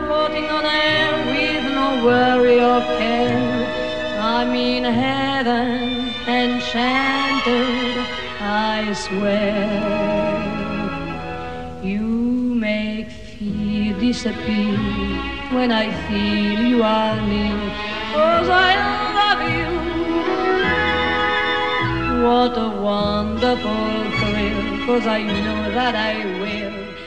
floating on air with no worry or care. I'm in heaven, enchanted, I swear. You make fear disappear when I feel you are near, 'cause I love you. What a wonderful thrill, 'cause I know that I will.